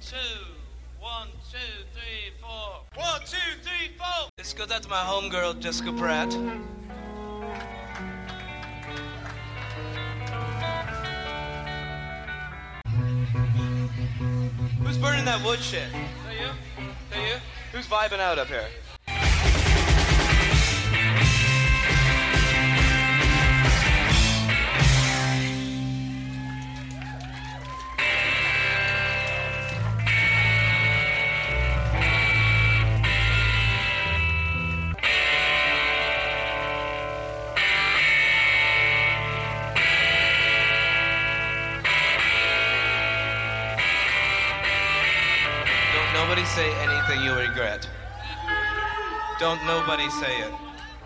2, 1, 2, 3, 4. 1, 2, 3, 4. This goes out to my homegirl, Jessica Pratt. Who's burning that wood shit? Is that you? Is that you? Who's vibing out up here? Nobody say anything you'll regret. Don't nobody say it.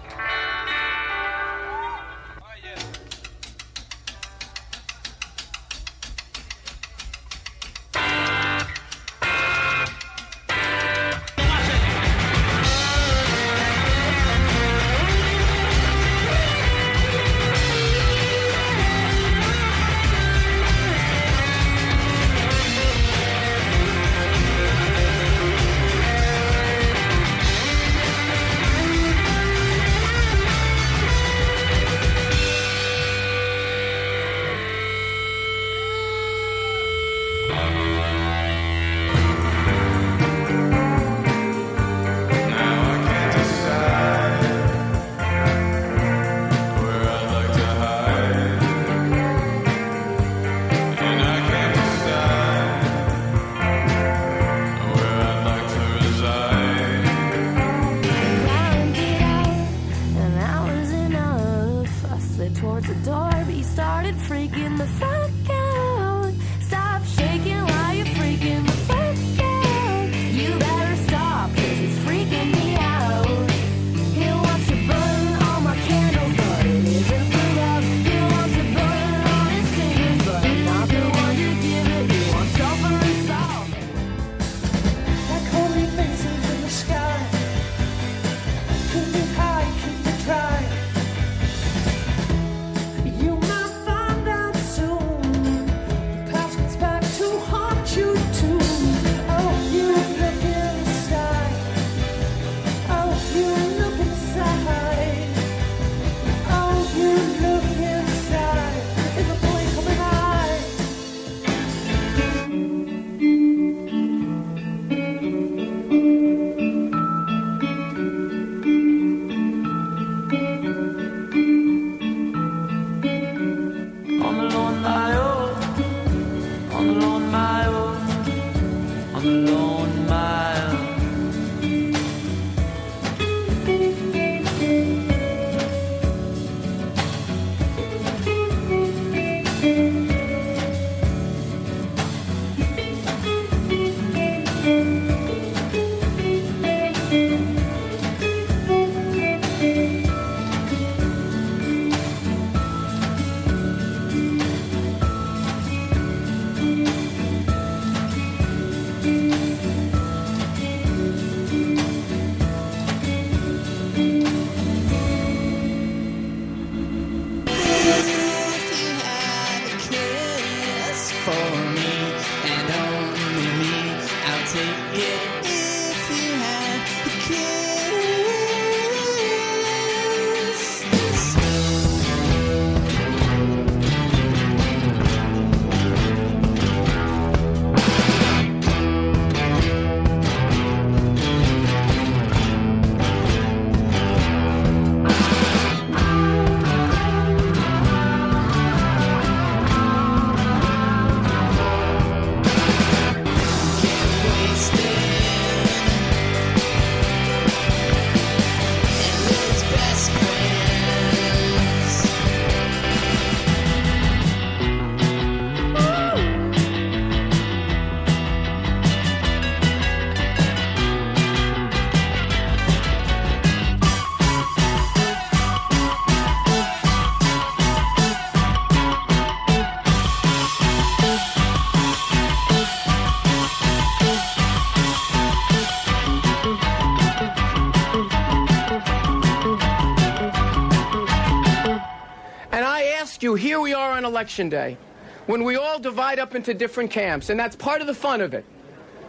You, here we are on Election Day, when we all divide up into different camps, and that's part of the fun of it.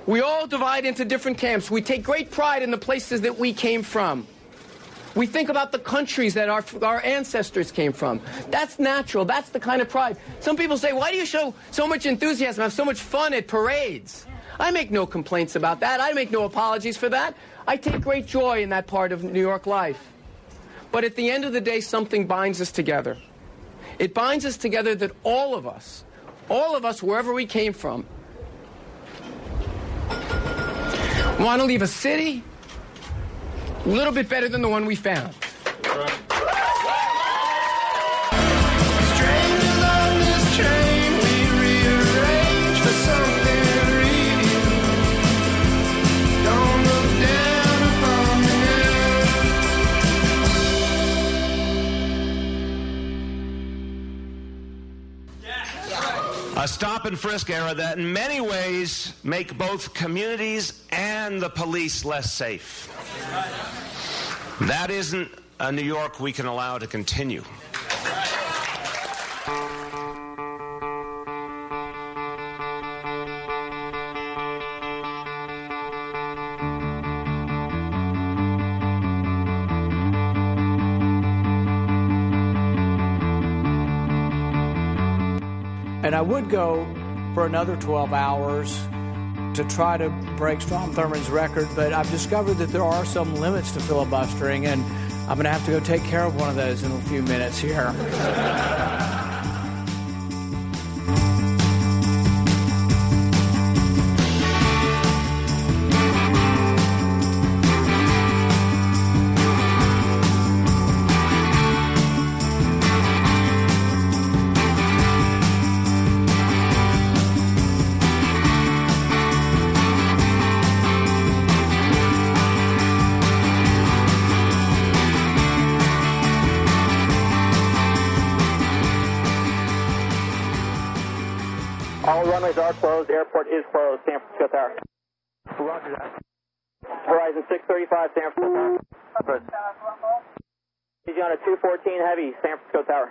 We all divide into different camps. We take great pride in the places that we came from. We think about the countries that our ancestors came from. That's natural. That's the kind of pride. Some people say, why do you show so much enthusiasm, have so much fun at parades? I make no complaints about that. I make no apologies for that. I take great joy in that part of New York life. But at the end of the day, something binds us together. It binds us together that all of us, wherever we came from, want to leave a city a little bit better than the one we found. Right. Strangers on this train, we rearrange for something real. Don't look down upon me now. A stop and frisk era that in many ways make both communities and the police less safe. That isn't a New York we can allow to continue. And I would go for another 12 hours to try to break Strom Thurmond's record, but I've discovered that there are some limits to filibustering, and I'm going to have to go take care of one of those in a few minutes here. All runways are closed. Airport is closed. San Francisco Tower. Roger that. Horizon 635, San Francisco Tower. Asiana 214 Heavy, San Francisco Tower.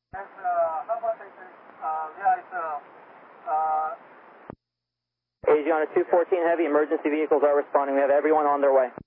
Asiana 214 Heavy, emergency vehicles are responding. We have everyone on their way.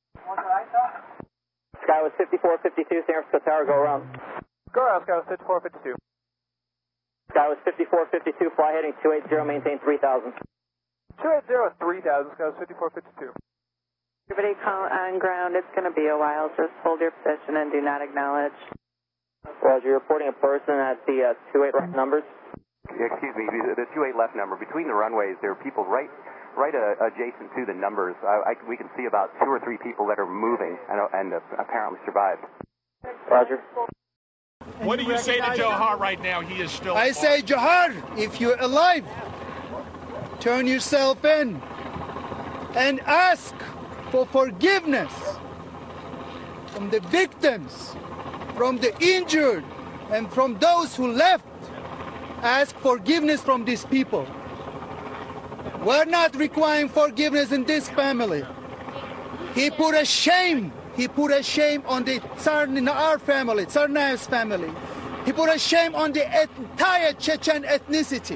Skyway 5452, San Francisco Tower, go around. Go around, Skyway 5452. Skyway 5452, fly heading 280, maintain 3000. 280 is 3000, Skyway 5452. Everybody on ground, it's going to be a while. Just hold your position and do not acknowledge. Roger, you're reporting a person at the 28 left numbers. Excuse me, the 28 left number. Between the runways, there are people right adjacent to the numbers. We can see about 2 or 3 people that are moving and apparently survived. Roger. What do you say to Johar right now? He is still... I say, Johar, if you're alive, turn yourself in and ask for forgiveness from the victims, from the injured, and from those who left. Ask forgiveness from these people. We're not requiring forgiveness in this family. He put a shame on the our family, Tsarnaev's family. He put a shame on the entire Chechen ethnicity.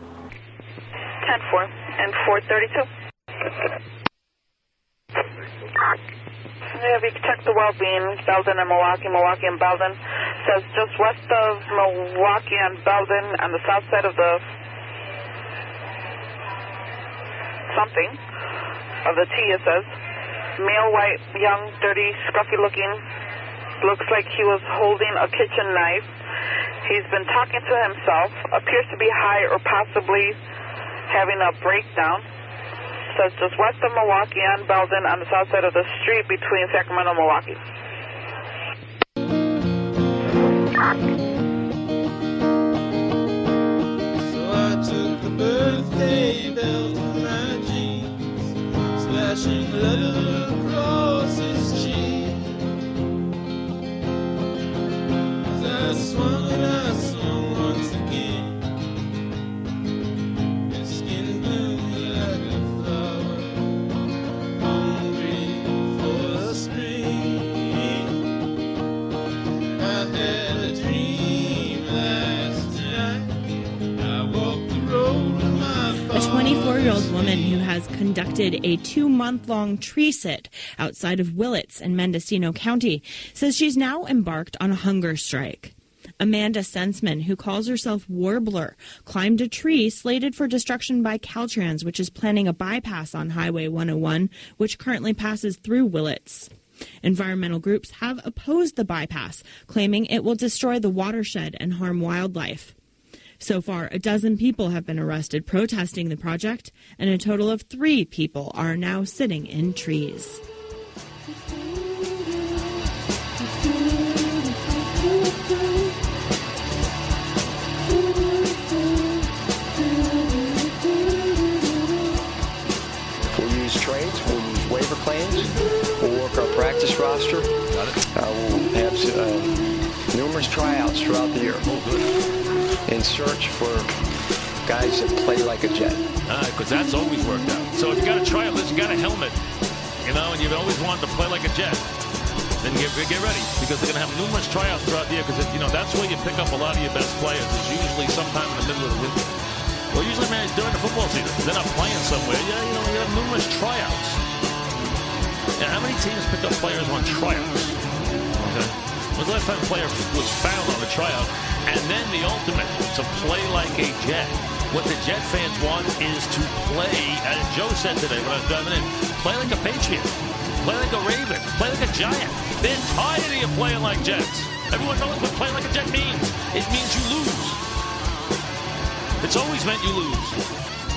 10-4 and 432. Yeah, we checked the well-being, Belden and Milwaukee, Milwaukee and Belden. Says just west of Milwaukee and Belden on the south side of the something of the T, it says. Male, white, young, dirty, scruffy looking. Looks like he was holding a kitchen knife. He's been talking to himself. Appears to be high or possibly having a breakdown. Says just west of Milwaukee and Belden on the south side of the street between Sacramento and Milwaukee. So I took the birthday bell from my jeans, splashing leather across his cheek. As I swung once again. His skin bloomed like a flower, hungry for the spring. I had a dream last night. I walked the road with my father. 54-year-old woman who has conducted a 2-month-long tree sit outside of Willits in Mendocino County says she's now embarked on a hunger strike. Amanda Sensman, who calls herself Warbler, climbed a tree slated for destruction by Caltrans, which is planning a bypass on Highway 101, which currently passes through Willits. Environmental groups have opposed the bypass, claiming it will destroy the watershed and harm wildlife. So far, 12 people have been arrested protesting the project, and a total of 3 people are now sitting in trees. We'll use trades, we'll use waiver claims, we'll work our practice roster. Got it. We'll have numerous tryouts throughout the year in search for guys that play like a jet. Because that's always worked out. So if you got a tryout list, you got a helmet, and you've always wanted to play like a jet, then get ready, because they're going to have numerous tryouts throughout the year, because that's where you pick up a lot of your best players. It's usually sometime in the middle of the winter. Well, usually, man, during the football season. They're not playing somewhere. You have numerous tryouts. Now, how many teams pick up players on tryouts? Okay. When was the last time a player was found on a tryout? And then the ultimate, to play like a Jet. What the Jet fans want is to play, as Joe said today when I was driving in, play like a Patriot, play like a Raven, play like a Giant. They're tired of you playing like Jets. Everyone knows what playing like a Jet means. It means you lose. It's always meant you lose.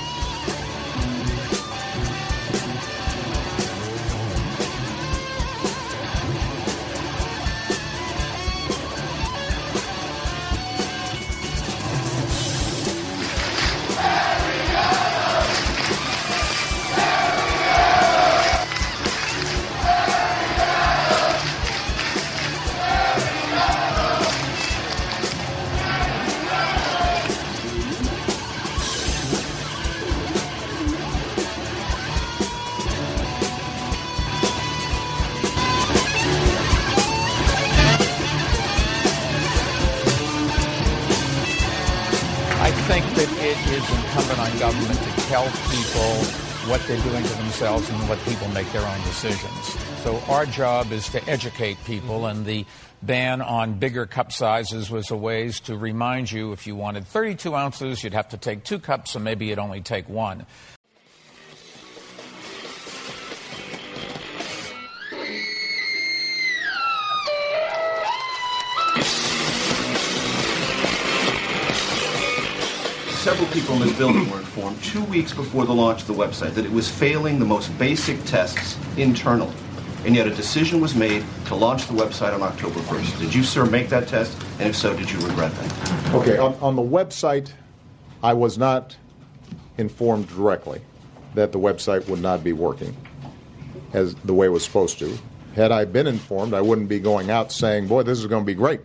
Tell people what they're doing to themselves and let people make their own decisions. So our job is to educate people, and the ban on bigger cup sizes was a ways to remind you if you wanted 32 ounces, you'd have to take 2 cups, so maybe you'd only take 1. Several people in this building were informed 2 weeks before the launch of the website that it was failing the most basic tests internally. And yet a decision was made to launch the website on October 1st. Did you, sir, make that test? And if so, did you regret that? Okay, on the website, I was not informed directly that the website would not be working as the way it was supposed to. Had I been informed, I wouldn't be going out saying, boy, this is going to be great.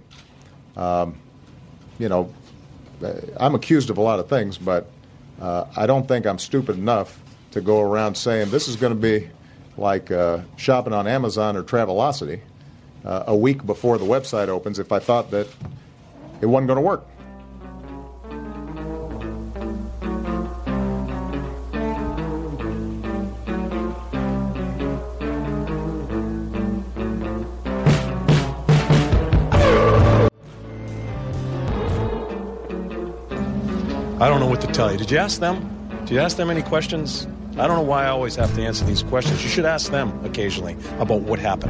I'm accused of a lot of things, but I don't think I'm stupid enough to go around saying this is going to be like shopping on Amazon or Travelocity a week before the website opens if I thought that it wasn't going to work. I don't know what to tell you. Did you ask them? Did you ask them any questions? I don't know why I always have to answer these questions. You should ask them occasionally about what happened.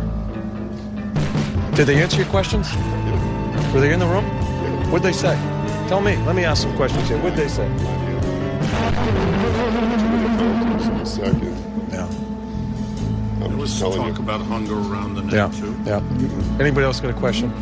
Did they answer your questions? Were they in the room? What'd they say? Tell me. Let me ask some questions here. What'd they say? Second. Yeah. There was talk about hunger around the net, too. Yeah. Anybody else got a question?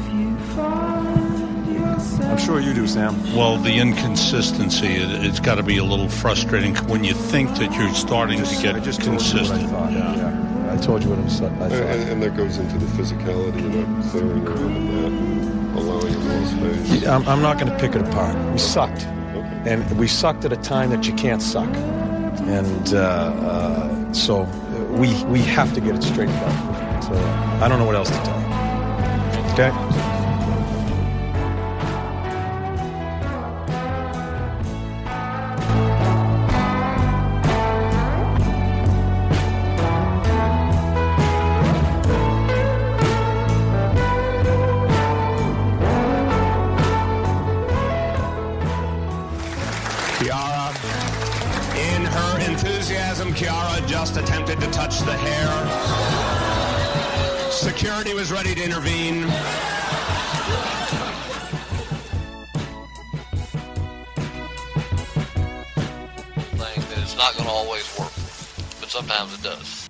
I'm sure you do, Sam. Well, the inconsistency, it's got to be a little frustrating when you think that you're starting to get consistent. I told you what I thought. And that goes into the physicality and that clearing around the net, allowing a little space. I'm not going to pick it apart. We sucked. Okay. And we sucked at a time that you can't suck. And so we have to get it straightened out. So I don't know what else to tell you. Okay? In her enthusiasm, Kiara just attempted to touch the hair. Security was ready to intervene. Think that it's not going to always work, but sometimes it does.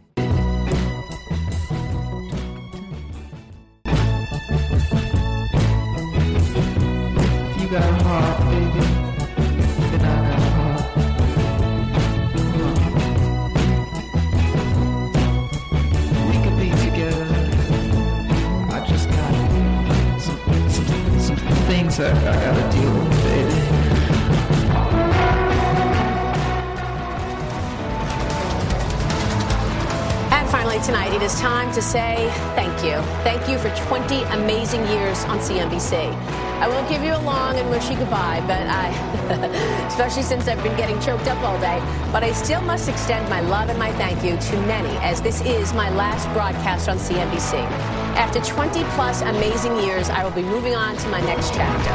If you got a heart, baby, then I got a heart. We could be together. I just got some things I gotta deal with, baby. Finally tonight, it is time to say thank you. Thank you for 20 amazing years on CNBC. I won't give you a long and mushy goodbye, but especially since I've been getting choked up all day, but I still must extend my love and my thank you to many, as this is my last broadcast on CNBC. After 20 plus amazing years, I will be moving on to my next chapter.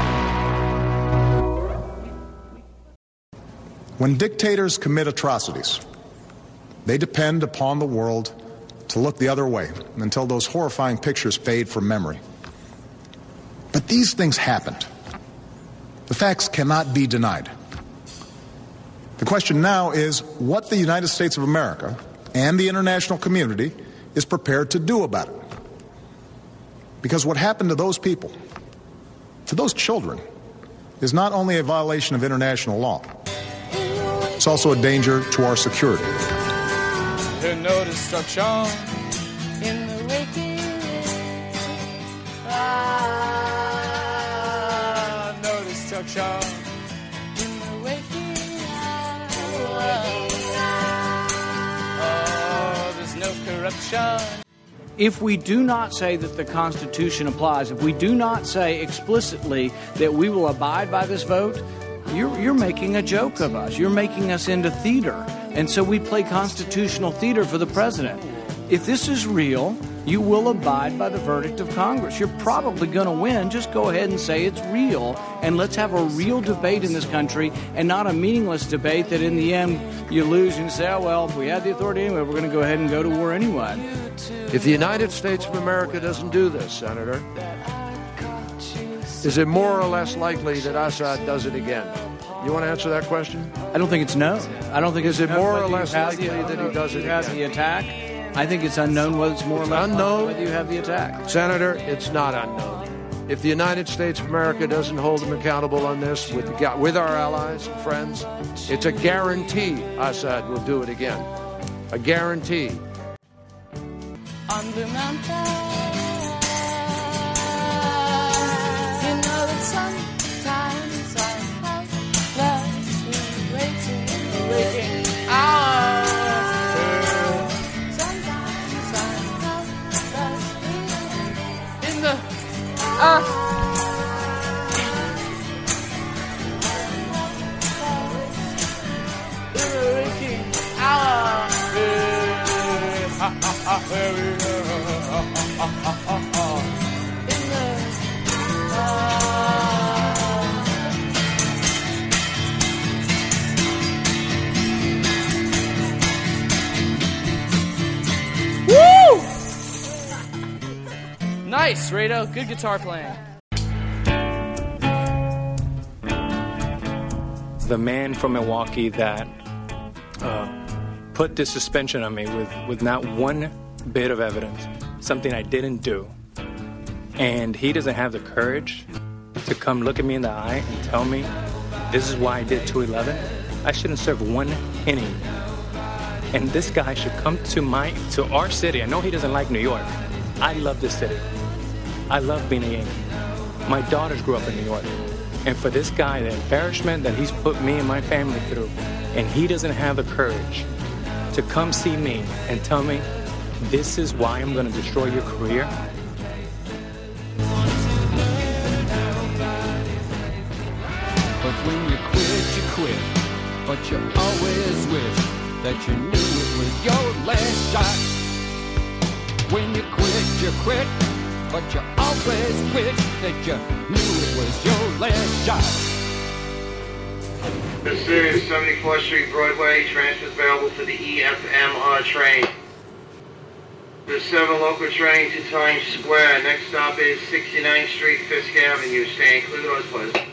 When dictators commit atrocities, they depend upon the world to look the other way until those horrifying pictures fade from memory. But these things happened. The facts cannot be denied. The question now is what the United States of America and the international community is prepared to do about it. Because what happened to those people, to those children, is not only a violation of international law, it's also a danger to our security. There's no destruction in the waking. No destruction in the waking. There's no corruption. If we do not say that the Constitution applies, if we do not say explicitly that we will abide by this vote, you're making a joke of us. You're making us into theater. And so we play constitutional theater for the president. If this is real, you will abide by the verdict of Congress. You're probably going to win. Just go ahead and say it's real, and let's have a real debate in this country and not a meaningless debate that in the end you lose and say, oh, well, we had the authority anyway. We're going to go ahead and go to war anyway. If the United States of America doesn't do this, Senator, is it more or less likely that Assad does it again? You want to answer that question? I don't think it's known. I don't think is it's it more known or less likely that he does it has again? the attack. I think it's unknown whether it's more or less unknown whether you have the attack. Senator, it's not unknown. If the United States of America doesn't hold him accountable on this with our allies and friends, it's a guarantee Assad will do it again. A guarantee. On the mountain, you know that sometimes I have been waiting hours. Sometimes I have in the waking hour. Woo! Nice, Rado. Good guitar playing. The man from Milwaukee that put this suspension on me with not one bit of evidence, something I didn't do. And he doesn't have the courage to come look at me in the eye and tell me this is why I did 211. I shouldn't serve one inning. And this guy should come to our city. I know he doesn't like New York. I love this city. I love being a Yankee. My daughters grew up in New York. And for this guy, the embarrassment that he's put me and my family through, and he doesn't have the courage to come see me and tell me, this is why I'm going to destroy your career. But when you quit, but you always wish that you knew it was your last shot. When you quit, but you always wish that you knew it was your last shot. This is 74th Street Broadway. Transfers available for the EFMR train. There's 7 local trains to Times Square. Next stop is 69th Street, Fisk Avenue. Stay in clear doors, please.